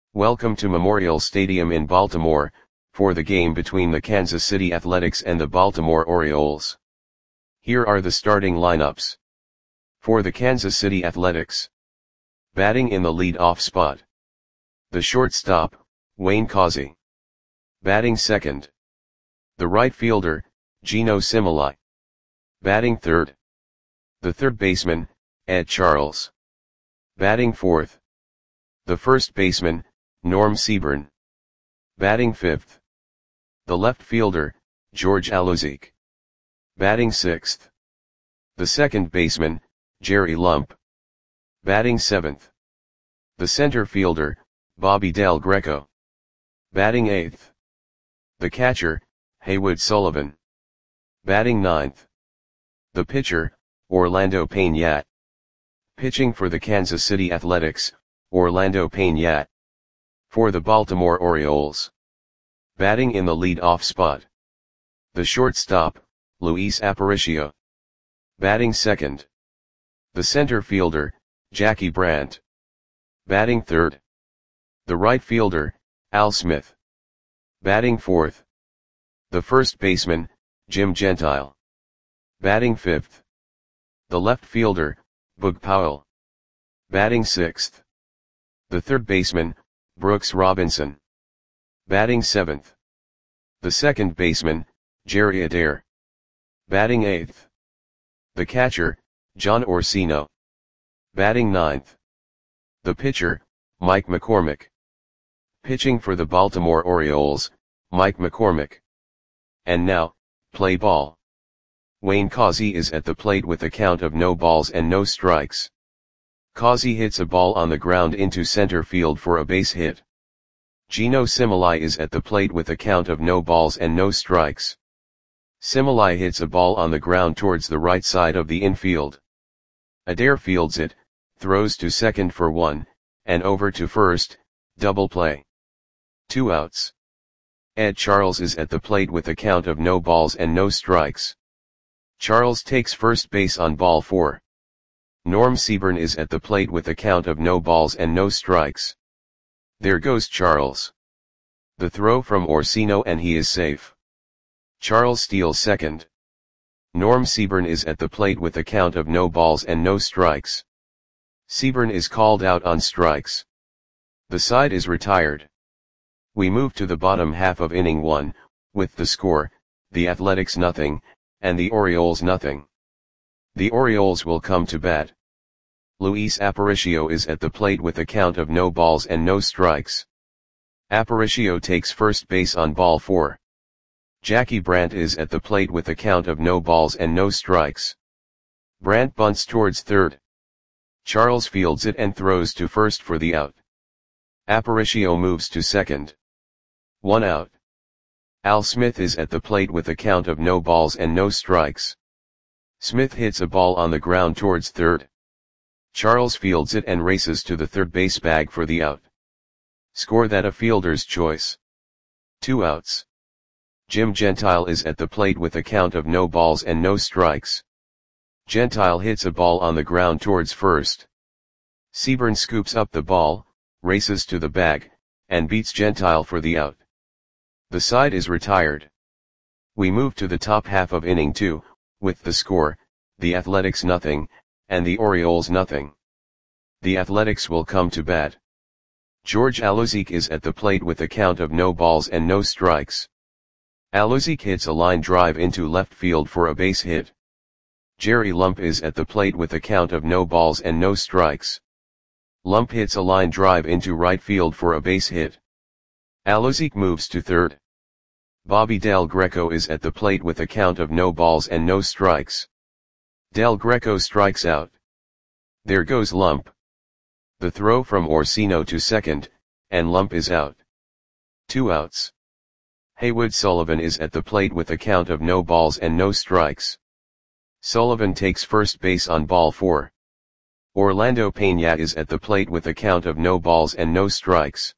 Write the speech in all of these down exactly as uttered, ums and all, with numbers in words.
Welcome to Memorial Stadium in Baltimore, for the game between the Kansas City Athletics and the Baltimore Orioles. Here are the starting lineups. For the Kansas City Athletics. Batting in the lead-off spot. The shortstop, Wayne Causey. Batting second. The right fielder, Geno Similai. Batting third. The third baseman, Ed Charles. Batting fourth. The first baseman, Norm Seaburn. Batting fifth. The left fielder, George Alozzique. Batting sixth. The second baseman, Jerry Lump. Batting seventh. The center fielder, Bobby Del Greco. Batting eighth. The catcher, Haywood Sullivan. Batting ninth. The pitcher, Orlando Payne. Pitching for the Kansas City Athletics, Orlando Payne. For the Baltimore Orioles. Batting in the lead-off spot. The shortstop, Luis Aparicio. Batting second. The center fielder, Jackie Brandt. Batting third. The right fielder, Al Smith. Batting fourth. The first baseman, Jim Gentile. Batting fifth. The left fielder, Boog Powell. Batting sixth. The third baseman, Brooks Robinson. Batting seventh. The second baseman, Jerry Adair. Batting eighth. The catcher, John Orsino. Batting ninth. The pitcher, Mike McCormick. Pitching for the Baltimore Orioles, Mike McCormick. And now, play ball. Wayne Causey is at the plate with a count of no balls and no strikes. Causey hits a ball on the ground into center field for a base hit. Geno Similai is at the plate with a count of no balls and no strikes. Similai hits a ball on the ground towards the right side of the infield. Adair fields it, throws to second for one, and over to first, double play. Two outs. Ed Charles is at the plate with a count of no balls and no strikes. Charles takes first base on ball four. Norm Seaburn is at the plate with a count of no balls and no strikes. There goes Charles. The throw from Orsino and he is safe. Charles steals second. Norm Seaburn is at the plate with a count of no balls and no strikes. Seaburn is called out on strikes. The side is retired. We move to the bottom half of inning one, with the score, the Athletics nothing, and the Orioles nothing. The Orioles will come to bat. Luis Aparicio is at the plate with a count of no balls and no strikes. Aparicio takes first base on ball four. Jackie Brandt is at the plate with a count of no balls and no strikes. Brandt bunts towards third. Charles fields it and throws to first for the out. Aparicio moves to second. One out. Al Smith is at the plate with a count of no balls and no strikes. Smith hits a ball on the ground towards third. Charles fields it and races to the third base bag for the out. Score that a fielder's choice. Two outs. Jim Gentile is at the plate with a count of no balls and no strikes. Gentile hits a ball on the ground towards first. Seaburn scoops up the ball, races to the bag, and beats Gentile for the out. The side is retired. We move to the top half of inning two, with the score, the Athletics nothing, and the Orioles nothing. The Athletics will come to bat. George Alozzique is at the plate with a count of no balls and no strikes. Alozzique hits a line drive into left field for a base hit. Jerry Lump is at the plate with a count of no balls and no strikes. Lump hits a line drive into right field for a base hit. Alozzique moves to third. Bobby Del Greco is at the plate with a count of no balls and no strikes. Del Greco strikes out. There goes Lump. The throw from Orsino to second, and Lump is out. Two outs. Haywood Sullivan is at the plate with a count of no balls and no strikes. Sullivan takes first base on ball four. Orlando Payne is at the plate with a count of no balls and no strikes.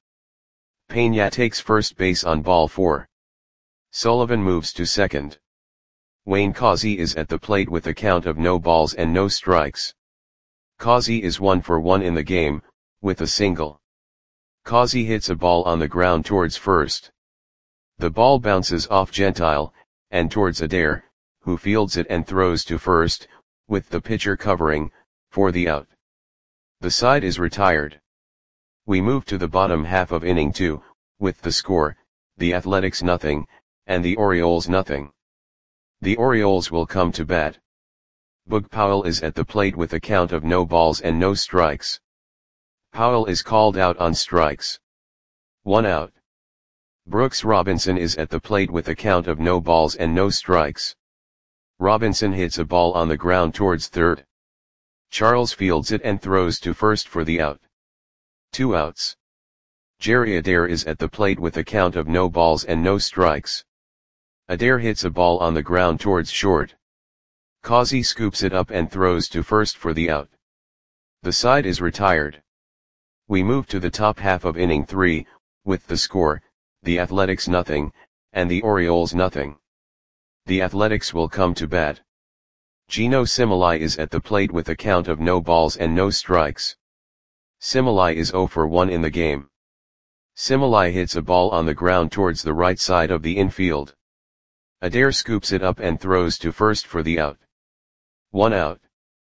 Payne takes first base on ball four. Sullivan moves to second. Wayne Causey is at the plate with a count of no balls and no strikes. Causey is one for one in the game, with a single. Causey hits a ball on the ground towards first. The ball bounces off Gentile, and towards Adair, who fields it and throws to first, with the pitcher covering, for the out. The side is retired. We move to the bottom half of inning two, with the score, the Athletics nothing, and the Orioles nothing. The Orioles will come to bat. Boog Powell is at the plate with a count of no balls and no strikes. Powell is called out on strikes. One out. Brooks Robinson is at the plate with a count of no balls and no strikes. Robinson hits a ball on the ground towards third. Charles fields it and throws to first for the out. Two outs. Jerry Adair is at the plate with a count of no balls and no strikes. Adair hits a ball on the ground towards short. Causey scoops it up and throws to first for the out. The side is retired. We move to the top half of inning three, with the score, the Athletics nothing, and the Orioles nothing. The Athletics will come to bat. Geno Similai is at the plate with a count of no balls and no strikes. Similai is zero for one in the game. Similai hits a ball on the ground towards the right side of the infield. Adair scoops it up and throws to first for the out. One out.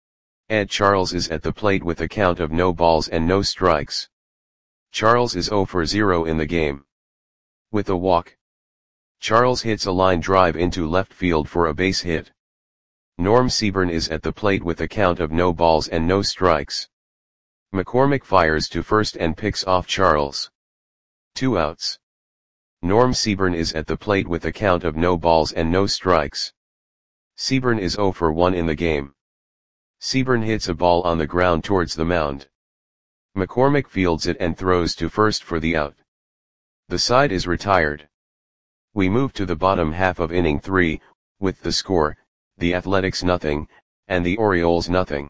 Ed Charles is at the plate with a count of no balls and no strikes. Charles is zero for zero in the game. With a walk. Charles hits a line drive into left field for a base hit. Norm Seaburn is at the plate with a count of no balls and no strikes. McCormick fires to first and picks off Charles. Two outs. Norm Seaburn is at the plate with a count of no balls and no strikes. Seaburn is zero for one in the game. Seaburn hits a ball on the ground towards the mound. McCormick fields it and throws to first for the out. The side is retired. We move to the bottom half of inning three, with the score, the Athletics nothing, and the Orioles nothing.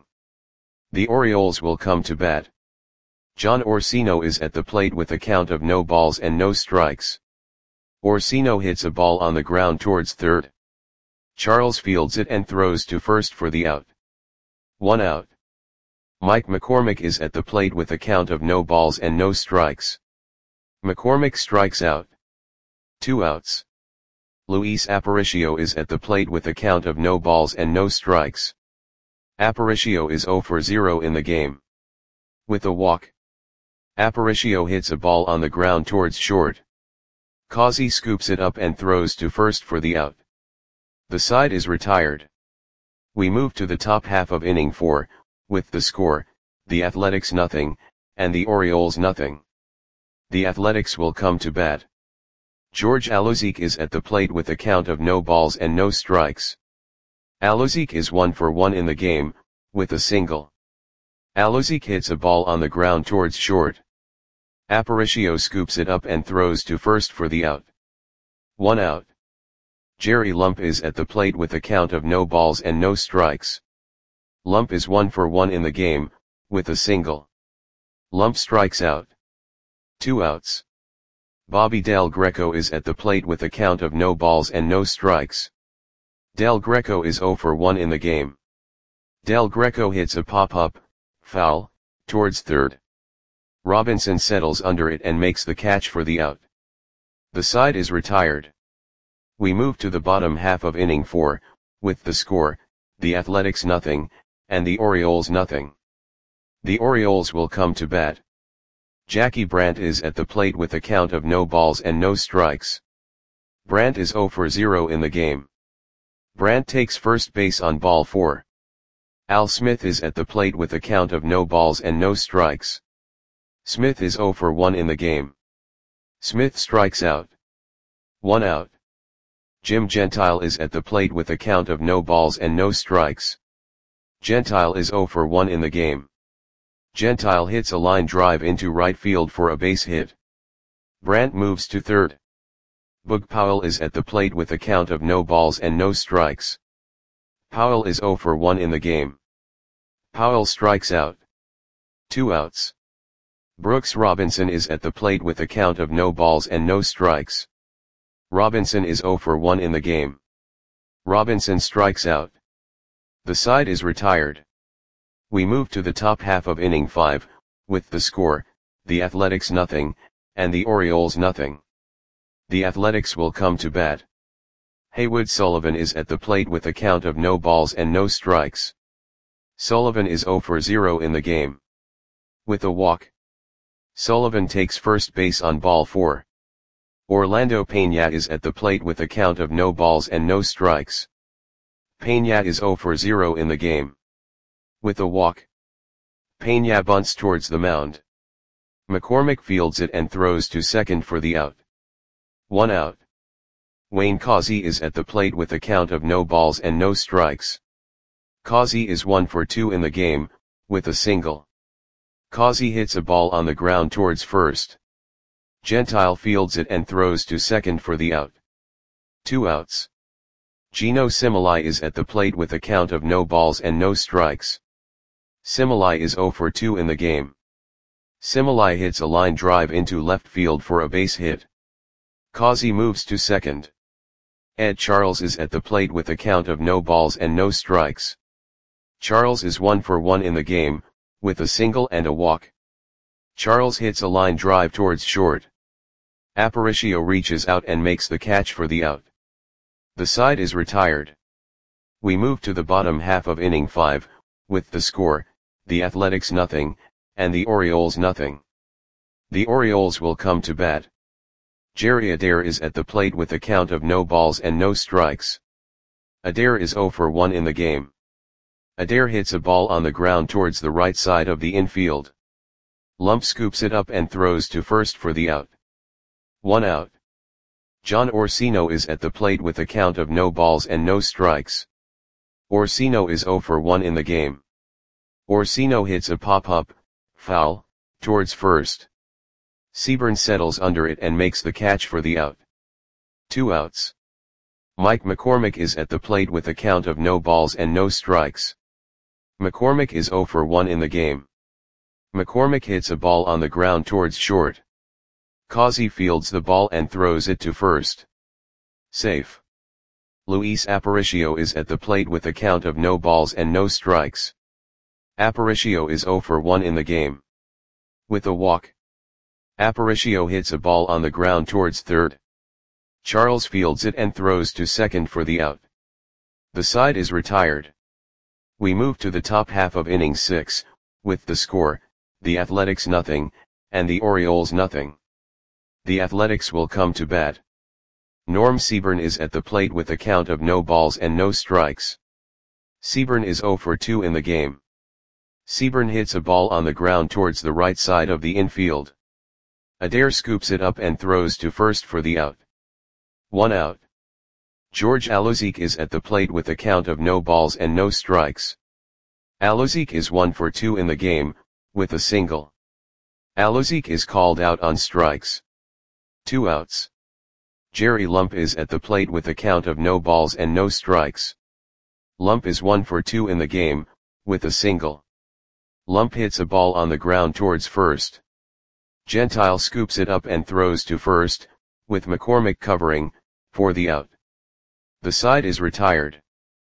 The Orioles will come to bat. John Orsino is at the plate with a count of no balls and no strikes. Orsino hits a ball on the ground towards third. Charles fields it and throws to first for the out. One out. Mike McCormick is at the plate with a count of no balls and no strikes. McCormick strikes out. Two outs. Luis Aparicio is at the plate with a count of no balls and no strikes. Aparicio is zero for zero in the game. With a walk. Aparicio hits a ball on the ground towards short. Causey scoops it up and throws to first for the out. The side is retired. We move to the top half of inning four, with the score, the Athletics nothing, and the Orioles nothing. The Athletics will come to bat. George Alozique is at the plate with a count of no balls and no strikes. Alozique is one for one in the game, with a single. Alozique hits a ball on the ground towards short. Aparicio scoops it up and throws to first for the out. One out. Jerry Lump is at the plate with a count of no balls and no strikes. Lump is one for one in the game, with a single. Lump strikes out. Two outs. Bobby Del Greco is at the plate with a count of no balls and no strikes. Del Greco is zero for one in the game. Del Greco hits a pop-up, foul, towards third. Robinson settles under it and makes the catch for the out. The side is retired. We move to the bottom half of inning four, with the score, the Athletics nothing, and the Orioles nothing. The Orioles will come to bat. Jackie Brandt is at the plate with a count of no balls and no strikes. Brandt is zero for zero in the game. Brandt takes first base on ball four. Al Smith is at the plate with a count of no balls and no strikes. Smith is zero for one in the game. Smith strikes out. One out. Jim Gentile is at the plate with a count of no balls and no strikes. Gentile is zero for one in the game. Gentile hits a line drive into right field for a base hit. Brandt moves to third. Boog Powell is at the plate with a count of no balls and no strikes. Powell is zero for one in the game. Powell strikes out. Two outs. Brooks Robinson is at the plate with a count of no balls and no strikes. Robinson is zero for one in the game. Robinson strikes out. The side is retired. We move to the top half of inning five, with the score, the Athletics nothing, and the Orioles nothing. The Athletics will come to bat. Haywood Sullivan is at the plate with a count of no balls and no strikes. Sullivan is zero for zero in the game. With a walk, Sullivan takes first base on ball four. Orlando Peña is at the plate with a count of no balls and no strikes. Peña is zero for zero in the game. With a walk, Peña bunts towards the mound. McCormick fields it and throws to second for the out. One out. Wayne Causey is at the plate with a count of no balls and no strikes. Causey is one for two in the game, with a single. Causey hits a ball on the ground towards first. Gentile fields it and throws to second for the out. Two outs. Geno Similai is at the plate with a count of no balls and no strikes. Similai is zero for two in the game. Similai hits a line drive into left field for a base hit. Causey moves to second. Ed Charles is at the plate with a count of no balls and no strikes. Charles is one for one in the game, with a single and a walk. Charles hits a line drive towards short. Aparicio reaches out and makes the catch for the out. The side is retired. We move to the bottom half of inning five, with the score, the Athletics nothing, and the Orioles nothing. The Orioles will come to bat. Jerry Adair is at the plate with a count of no balls and no strikes. Adair is zero for one in the game. Adair hits a ball on the ground towards the right side of the infield. Lump scoops it up and throws to first for the out. One out. John Orsino is at the plate with a count of no balls and no strikes. Orsino is zero for one in the game. Orsino hits a pop-up, foul, towards first. Seaburn settles under it and makes the catch for the out. Two outs. Mike McCormick is at the plate with a count of no balls and no strikes. McCormick is zero for one in the game. McCormick hits a ball on the ground towards short. Causey fields the ball and throws it to first. Safe. Luis Aparicio is at the plate with a count of no balls and no strikes. Aparicio is zero for one in the game. With a walk, Aparicio hits a ball on the ground towards third. Charles fields it and throws to second for the out. The side is retired. We move to the top half of inning six, with the score, the Athletics nothing, and the Orioles nothing. The Athletics will come to bat. Norm Seaburn is at the plate with a count of no balls and no strikes. Seaburn is zero for two in the game. Seaburn hits a ball on the ground towards the right side of the infield. Adair scoops it up and throws to first for the out. One out. George Alozique is at the plate with a count of no balls and no strikes. Alozique is one for two in the game, with a single. Alozique is called out on strikes. Two outs. Jerry Lump is at the plate with a count of no balls and no strikes. Lump is one for two in the game, with a single. Lump hits a ball on the ground towards first. Gentile scoops it up and throws to first, with McCormick covering, for the out. The side is retired.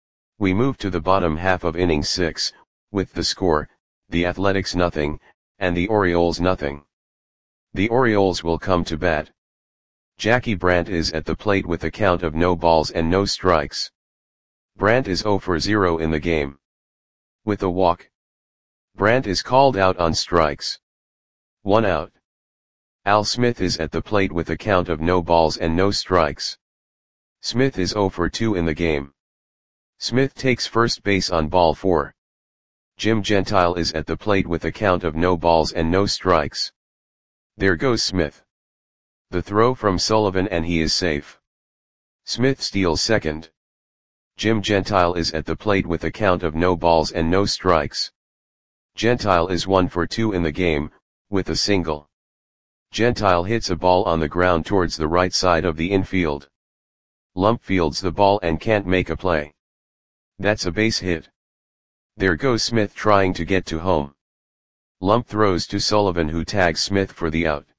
We move to the bottom half of inning six, with the score, the Athletics nothing, and the Orioles nothing. The Orioles will come to bat. Jackie Brandt is at the plate with a count of no balls and no strikes. Brandt is zero for zero in the game. With a walk, Brandt is called out on strikes. One out. Al Smith is at the plate with a count of no balls and no strikes. Smith is zero for two in the game. Smith takes first base on ball four. Jim Gentile is at the plate with a count of no balls and no strikes. There goes Smith. The throw from Sullivan and he is safe. Smith steals second. Jim Gentile is at the plate with a count of no balls and no strikes. Gentile is one for two in the game, with a single. Gentile hits a ball on the ground towards the right side of the infield. Lump fields the ball and can't make a play. That's a base hit. There goes Smith trying to get to home. Lump throws to Sullivan who tags Smith for the out.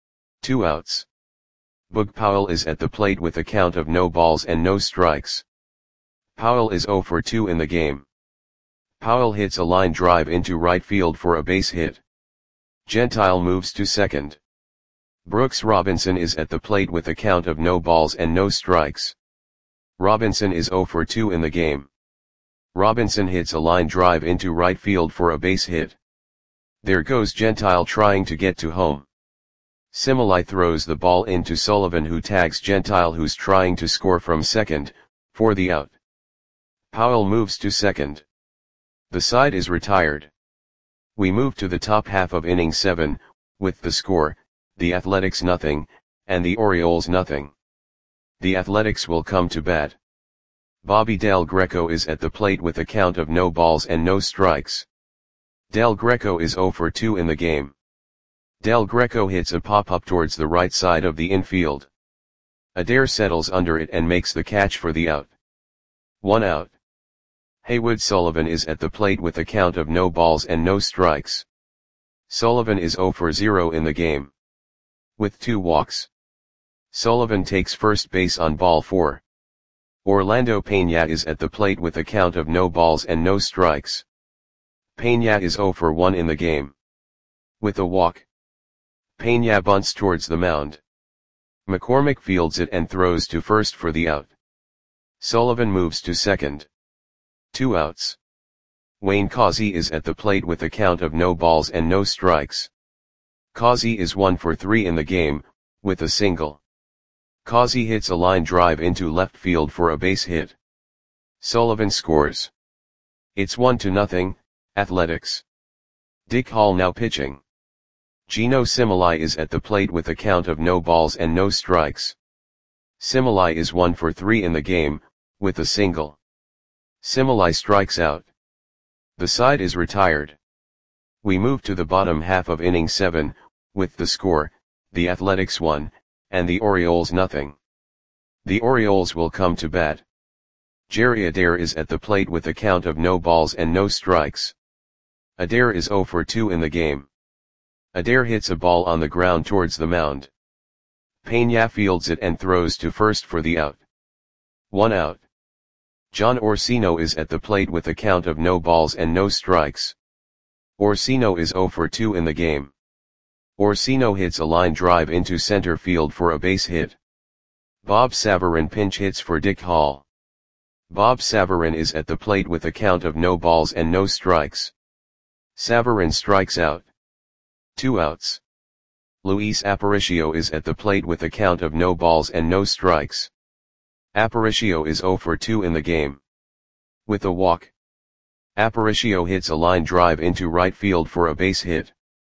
Two outs. Boog Powell is at the plate with a count of no balls and no strikes. Powell is zero for two in the game. Powell hits a line drive into right field for a base hit. Gentile moves to second. Brooks Robinson is at the plate with a count of no balls and no strikes. Robinson is zero for two in the game. Robinson hits a line drive into right field for a base hit. There goes Gentile trying to get to home. Similai throws the ball into Sullivan, who tags Gentile, who's trying to score from second, for the out. Powell moves to second. The side is retired. We move to the top half of inning seven, with the score, the Athletics nothing, and the Orioles nothing. The Athletics will come to bat. Bobby Del Greco is at the plate with a count of no balls and no strikes. Del Greco is zero for two in the game. Del Greco hits a pop-up towards the right side of the infield. Adair settles under it and makes the catch for the out. One out. Haywood Sullivan is at the plate with a count of no balls and no strikes. Sullivan is zero for zero in the game. With two walks. Sullivan takes first base on ball four. Orlando Peña is at the plate with a count of no balls and no strikes. Peña is zero for one in the game. With a walk. Peña bunts towards the mound. McCormick fields it and throws to first for the out. Sullivan moves to second. Two outs. Wayne Causey is at the plate with a count of no balls and no strikes. Causey is one for three in the game, with a single. Causey hits a line drive into left field for a base hit. Sullivan scores. It's one to nothing, Athletics. Dick Hall now pitching. Gino Similai is at the plate with a count of no balls and no strikes. Similai is one for three in the game, with a single. Similai strikes out. The side is retired. We move to the bottom half of inning seven, with the score, the Athletics one, and the Orioles nothing. The Orioles will come to bat. Jerry Adair is at the plate with a count of no balls and no strikes. Adair is zero for two in the game. Adair hits a ball on the ground towards the mound. Peña fields it and throws to first for the out. One out. John Orsino is at the plate with a count of no balls and no strikes. Orsino is zero for two in the game. Orsino hits a line drive into center field for a base hit. Bob Savarin pinch hits for Dick Hall. Bob Savarin is at the plate with a count of no balls and no strikes. Savarin strikes out. Two outs. Luis Aparicio is at the plate with a count of no balls and no strikes. Aparicio is zero for two in the game. With a walk. Aparicio hits a line drive into right field for a base hit.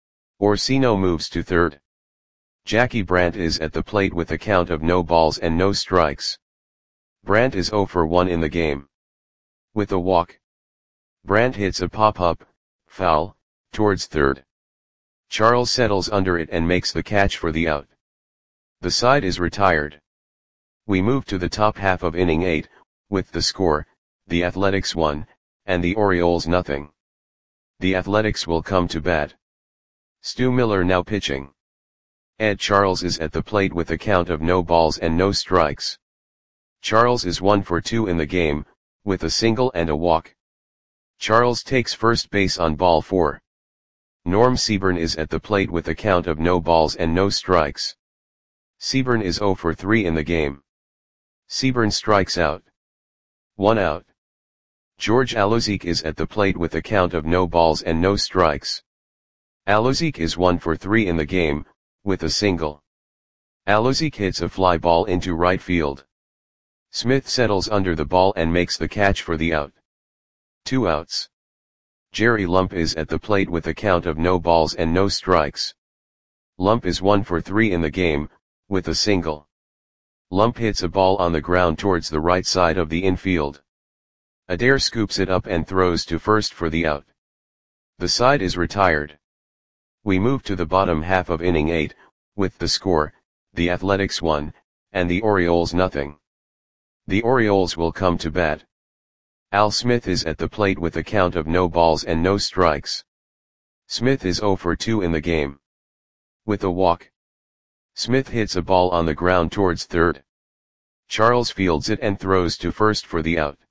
Orsino moves to third. Jackie Brandt is at the plate with a count of no balls and no strikes. Brandt is zero for one in the game. With a walk. Brandt hits a pop-up, foul, towards third. Charles settles under it and makes the catch for the out. The side is retired. We move to the top half of inning eight, with the score, the Athletics one, and the Orioles nothing. The Athletics will come to bat. Stu Miller now pitching. Ed Charles is at the plate with a count of no balls and no strikes. Charles is one for two in the game, with a single and a walk. Charles takes first base on ball four. Norm Seaburn is at the plate with a count of no balls and no strikes. Seaburn is zero for three in the game. Seaburn strikes out. One out. George Alozique is at the plate with a count of no balls and no strikes. Alozique is one for three in the game, with a single. Alozique hits a fly ball into right field. Smith settles under the ball and makes the catch for the out. Two outs. Jerry Lump is at the plate with a count of no balls and no strikes. Lump is one for three in the game, with a single. Lump hits a ball on the ground towards the right side of the infield. Adair scoops it up and throws to first for the out. The side is retired. We move to the bottom half of inning eight, with the score, the Athletics one, and the Orioles nothing. The Orioles will come to bat. Al Smith is at the plate with a count of no balls and no strikes. Smith is zero for two in the game. With a walk. Smith hits a ball on the ground towards third. Charles fields it and throws to first for the out.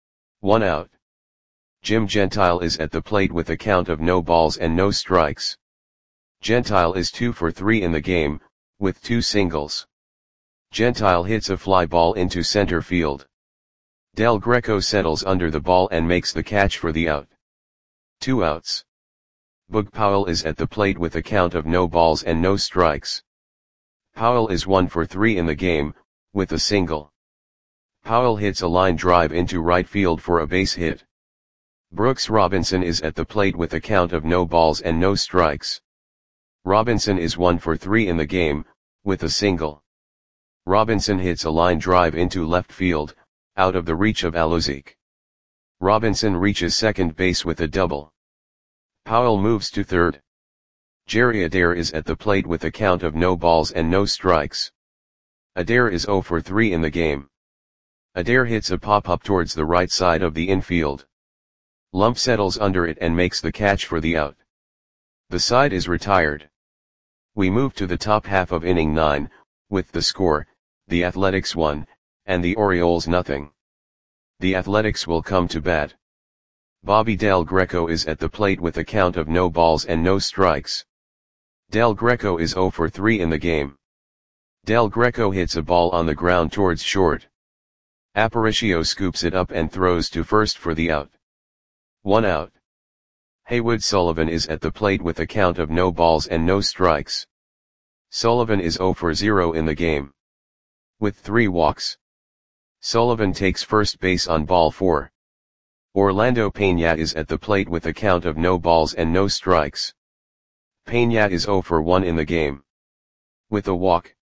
One out. Jim Gentile is at the plate with a count of no balls and no strikes. Gentile is two for three in the game, with two singles. Gentile hits a fly ball into center field. Del Greco settles under the ball and makes the catch for the out. Two outs. Boog Powell is at the plate with a count of no balls and no strikes. Powell is one for three in the game, with a single. Powell hits a line drive into right field for a base hit. Brooks Robinson is at the plate with a count of no balls and no strikes. Robinson is one for three in the game, with a single. Robinson hits a line drive into left field, out of the reach of Alozzic. Robinson reaches second base with a double. Powell moves to third. Jerry Adair is at the plate with a count of no balls and no strikes. Adair is zero for three in the game. Adair hits a pop-up towards the right side of the infield. Lump settles under it and makes the catch for the out. The side is retired. We move to the top half of inning nine, with the score, the Athletics one, and the Orioles nothing. The Athletics will come to bat. Bobby Del Greco is at the plate with a count of no balls and no strikes. Del Greco is zero for three in the game. Del Greco hits a ball on the ground towards short. Aparicio scoops it up and throws to first for the out. One out. Haywood Sullivan is at the plate with a count of no balls and no strikes. Sullivan is zero for zero in the game. With three walks. Sullivan takes first base on ball four. Orlando Peña is at the plate with a count of no balls and no strikes. Peña is zero for one in the game. With a walk.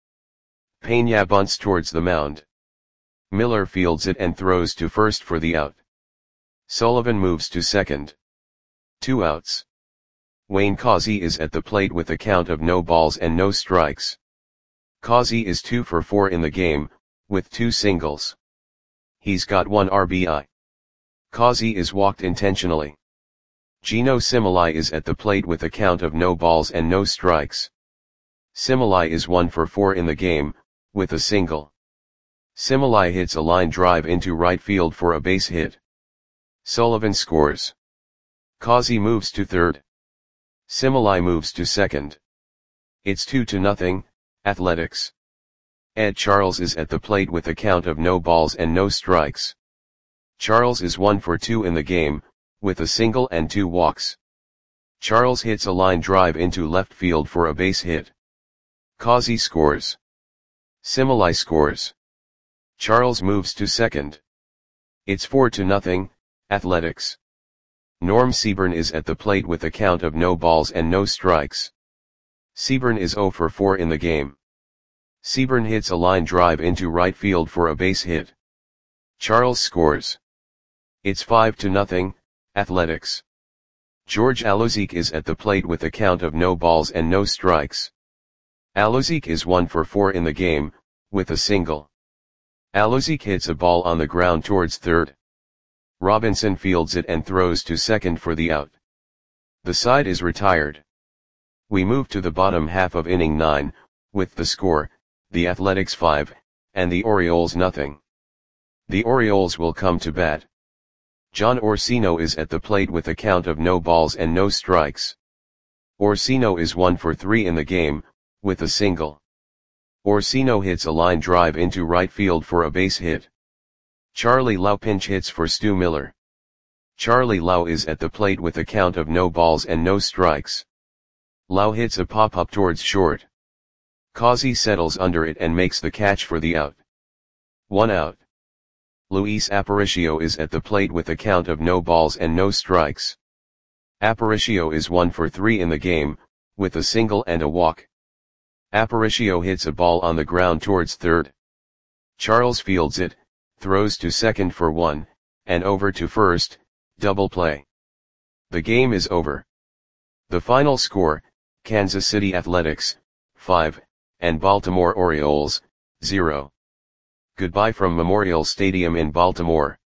Peña bunts towards the mound. Miller fields it and throws to first for the out. Sullivan moves to second. Two outs. Wayne Causey is at the plate with a count of no balls and no strikes. Causey is two for four in the game, with two singles. He's got one R B I. Causey is walked intentionally. Gino Similai is at the plate with a count of no balls and no strikes. Similai is one for four in the game, with a single. Similai hits a line drive into right field for a base hit. Sullivan scores. Causey moves to third. Similai moves to second. It's two to nothing, Athletics. Ed Charles is at the plate with a count of no balls and no strikes. Charles is one for two in the game, with a single and two walks. Charles hits a line drive into left field for a base hit. Causey scores. Similai scores. Charles moves to second. It's four to nothing, Athletics. Norm Seaburn is at the plate with a count of no balls and no strikes. Seaburn is zero for four in the game. Seaburn hits a line drive into right field for a base hit. Charles scores. It's five to nothing, Athletics. George Alozzic is at the plate with a count of no balls and no strikes. Alozzic is one for four in the game, with a single. Alozzic hits a ball on the ground towards third. Robinson fields it and throws to second for the out. The side is retired. We move to the bottom half of inning nine, with the score, the Athletics five, and the Orioles nothing. The Orioles will come to bat. John Orsino is at the plate with a count of no balls and no strikes. Orsino is one for three in the game, with a single. Orsino hits a line drive into right field for a base hit. Charlie Lau pinch hits for Stu Miller. Charlie Lau is at the plate with a count of no balls and no strikes. Lau hits a pop-up towards short. Causey settles under it and makes the catch for the out. One out. Luis Aparicio is at the plate with a count of no balls and no strikes. Aparicio is one for three in the game, with a single and a walk. Aparicio hits a ball on the ground towards third. Charles fields it, throws to second for one, and over to first, double play. The game is over. The final score, Kansas City Athletics, five, and Baltimore Orioles, zero. Goodbye from Memorial Stadium in Baltimore.